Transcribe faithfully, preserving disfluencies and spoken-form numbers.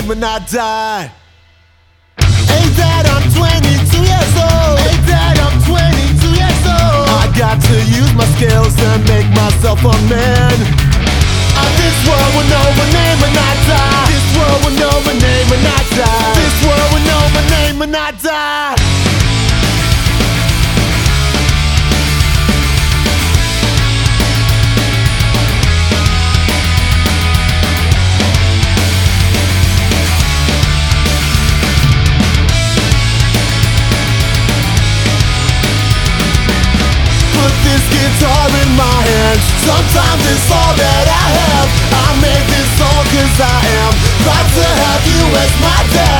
when I die. Hey Dad, I'm twenty-two years old. Hey Dad, I'm twenty-two years old. I got to use my skills and make myself a man. Uh, this world will know my name when I die. This world will know my name when I die. This world will know my name when I die. Guitar in my hands, sometimes it's all that I have. I made this song cause I am proud to have you as my dad.